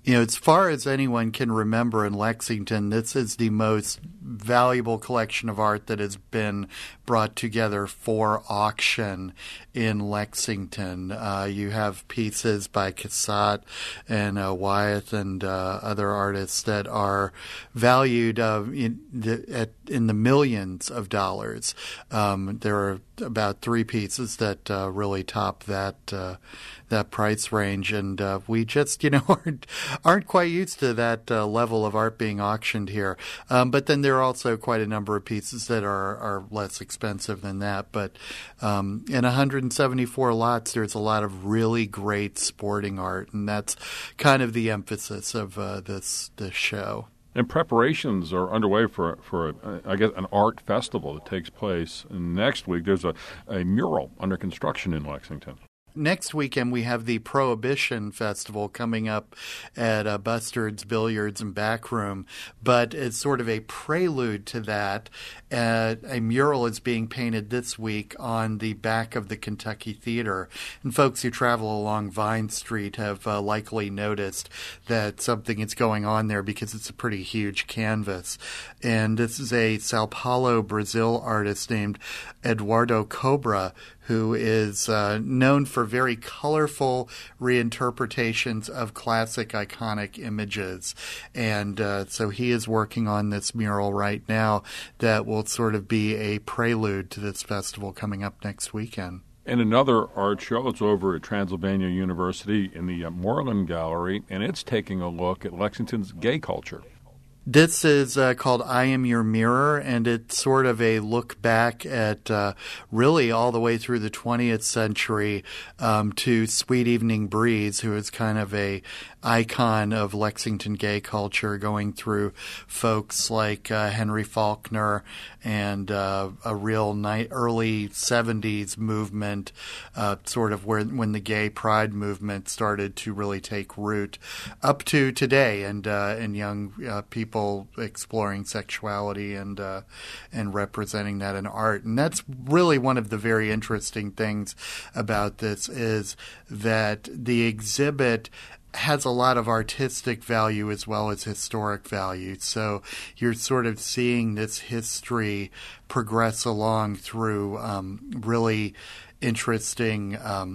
As far as anyone can remember in Lexington, this is the most valuable collection of art that has been brought together for auction in Lexington. You have pieces by Cassatt and Wyeth and other artists that are valued in the millions of dollars. There are about 3 pieces that really top that price range, and we just aren't quite used to that level of art being auctioned here. But then there are also quite a number of pieces that are less expensive than that. But in 174 lots, there's a lot of really great sporting art, and that's kind of the emphasis of this show. And preparations are underway for I guess, an art festival that takes place next week. There's a mural under construction in Lexington. Next weekend, we have the Prohibition Festival coming up at Bustard's Billiards and Backroom. But it's sort of a prelude to that. A mural is being painted this week on the back of the Kentucky Theater. And folks who travel along Vine Street have likely noticed that something is going on there because it's a pretty huge canvas. And this is a Sao Paulo, Brazil artist named Eduardo Cobra, who is known for very colorful reinterpretations of classic iconic images. And so he is working on this mural right now that will sort of be a prelude to this festival coming up next weekend. And another art show is over at Transylvania University in the Moreland Gallery, and it's taking a look at Lexington's gay culture. This is called I Am Your Mirror, and it's sort of a look back at really all the way through the 20th century to Sweet Evening Breeze, who is kind of a icon of Lexington gay culture, going through folks like Henry Faulkner and a real early 70s movement, sort of when the gay pride movement started to really take root, up to today, and young people exploring sexuality and representing that in art. And that's really one of the very interesting things about this, is that the exhibit has a lot of artistic value as well as historic value. So you're sort of seeing this history progress along through really interesting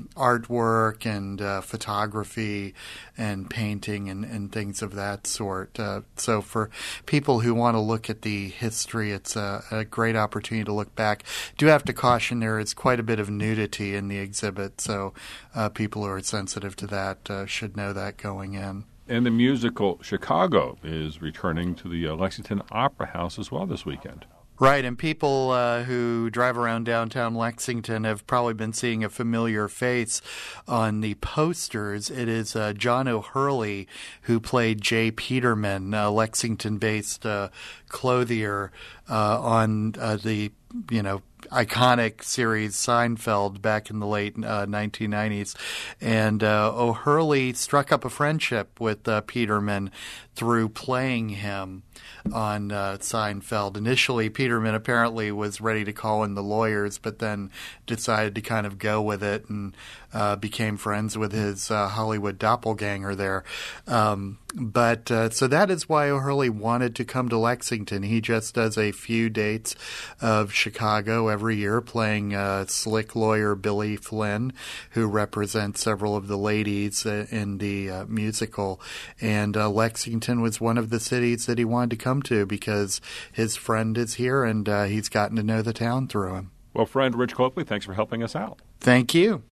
artwork and photography and painting and things of that sort. So for people who want to look at the history, it's a great opportunity to look back. Do have to caution there is quite a bit of nudity in the exhibit, so people who are sensitive to that should know that going in. And the musical Chicago is returning to the Lexington Opera House as well this weekend. Right, and people who drive around downtown Lexington have probably been seeing a familiar face on the posters. It is John O'Hurley, who played J. Peterman, Lexington-based clothier on the iconic series Seinfeld back in the late 1990s. And O'Hurley struck up a friendship with Peterman through playing him on Seinfeld. Initially, Peterman apparently was ready to call in the lawyers, but then decided to kind of go with it and became friends with his Hollywood doppelganger there. So that is why O'Hurley wanted to come to Lexington. He just does a few dates of Chicago every year, playing slick lawyer Billy Flynn, who represents several of the ladies in the musical. And Lexington was one of the cities that he wanted to come to because his friend is here, and he's gotten to know the town through him. Well, friend Rich Copley, thanks for helping us out. Thank you.